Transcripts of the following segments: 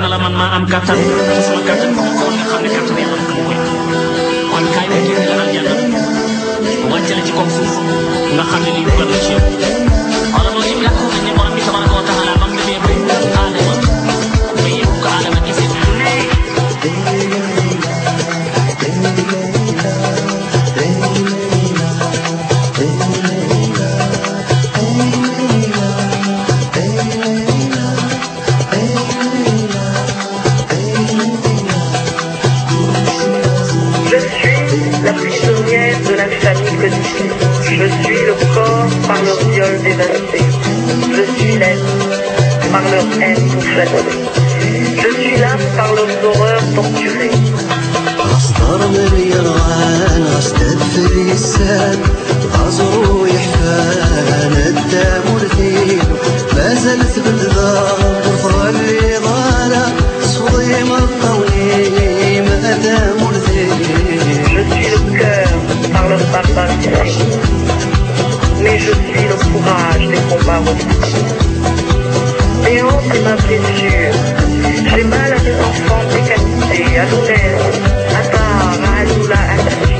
na la man maa am kattan sama kattan bi ko nga xam ne kattan yàlla ko koy kon kaay ma génn la aljanna wàccale ci kaw suuf nga xam ne lii dugal na ci yow wala loolu yëpp yàqu nañ ne borom bi tabaraka wa taala bam demee ba aadama ba yëpp ko aadama gisee la prisonnière de la famille codifiée. Je suis le corps par leur viol dévasté. Je suis l'être par leur haine bouleversée. Je suis l'âme par leurs horreurs torturées. أصدر باليرغان أستدفر الساد غزرو يحفان الدم ورثيل ما زلت بالدار وظلي ضالا صديم الطويل ما دام ورثيل. Je suis le cœur par leur barbarie, mais je suis le courage des combats refusés. Mes hontes et ma blessure, j'ai mal à des enfants décapités, à l'honneur, à Dar, à Aloula, à Tachini.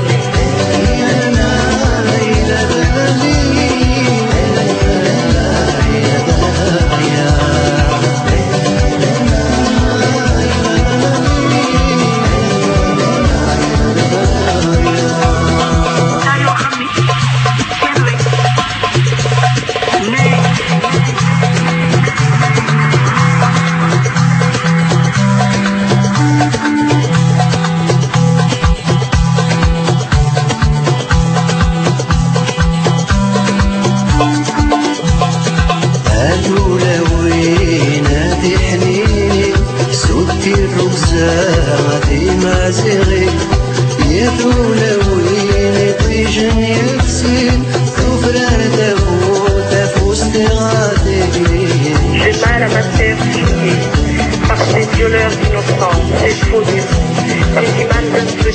الرمزة ما زغي يدول وين طيجن يفسين كفران تفوت فوست غادي. J'ai mal à ma terre fouillée par ces violeurs innocents, ces faux dieux, ces images